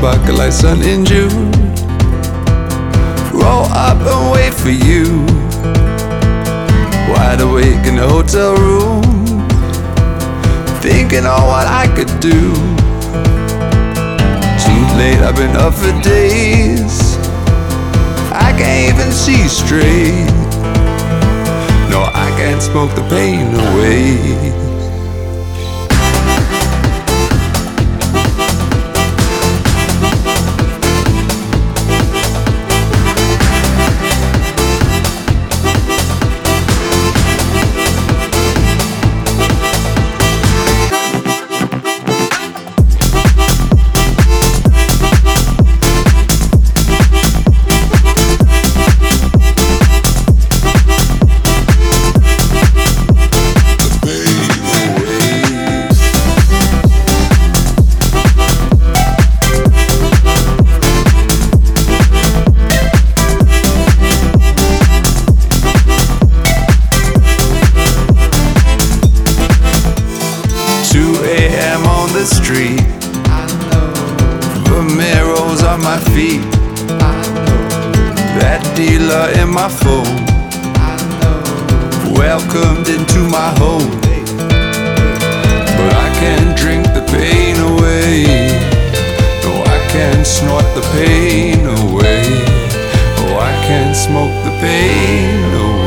bucket like sun in June. Roll up and wait for you, wide awake in the hotel room, thinking on what I could do. Too late, I've been up for days, I can't even see straight. No, I can't smoke the pain away. 2 a.m. on the street, Vomero's on my feet, that dealer in my phone, welcomed into my home. But I can't drink the pain away, no, I can't snort the pain away, oh, I can't smoke the pain away.